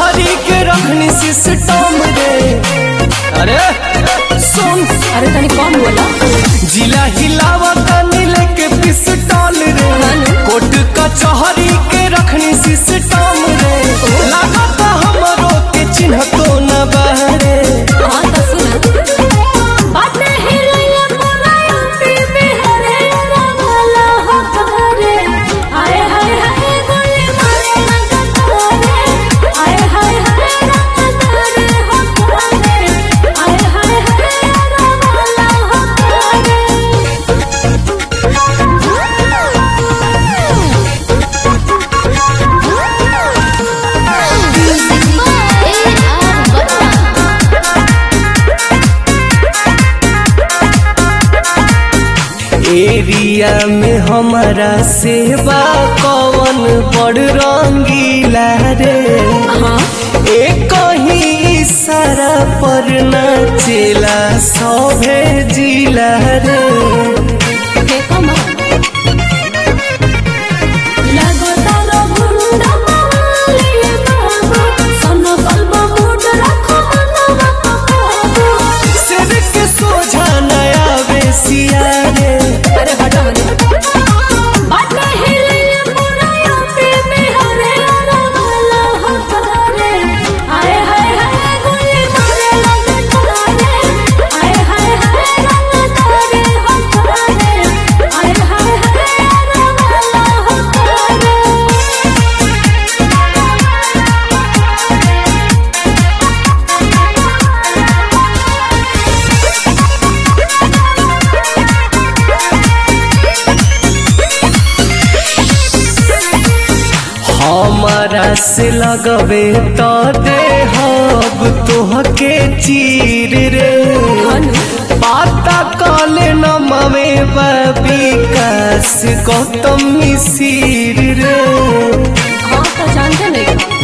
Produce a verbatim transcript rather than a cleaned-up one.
कचहरी के रखनी सिस्टम रे। अरे सुन, अरे तनी कौन बोला? जिला हिलावा तनी लेके पिस्टल रे। कोर्ट कचहरी के रखनी सिस्टम रे। लागत हमरो के चिन्ह तो न बहरे। हाँ तो सुन, बात नहीं लइया पूरा यूपी बिहार वाला हो करे। आए हाय हाय गोली मारे लगतारे। आए हाय हाय लगतारे हो करे। आए हाय हाय वाला हो करे। एरिया में हमारा सेवा कौन बड़ रंगीला रे। हाँ एक ही इशारा पर नाचेला सभे जिला रे। देखो माँ लगो तारो गुंडा मालिए बाबू। सोनो कल्बो मूड रखो मनवा पकाबू। सिर के सोझा नया बेसिया रे। अरे हटो मत, बात नहीं लइया पूरा यूपी बिहार वाला हो करे। आए हाय हाय गोली मारे लगतारे। आए हाय हाय लगतारे हो करे। आए हाय हाय वाला हो करे। हमारा से लगबे तो दे हब तोहके चीर रे। पाता काले नमवे विकास गौतम मिसिर रे। हाँ तो जानते नहीं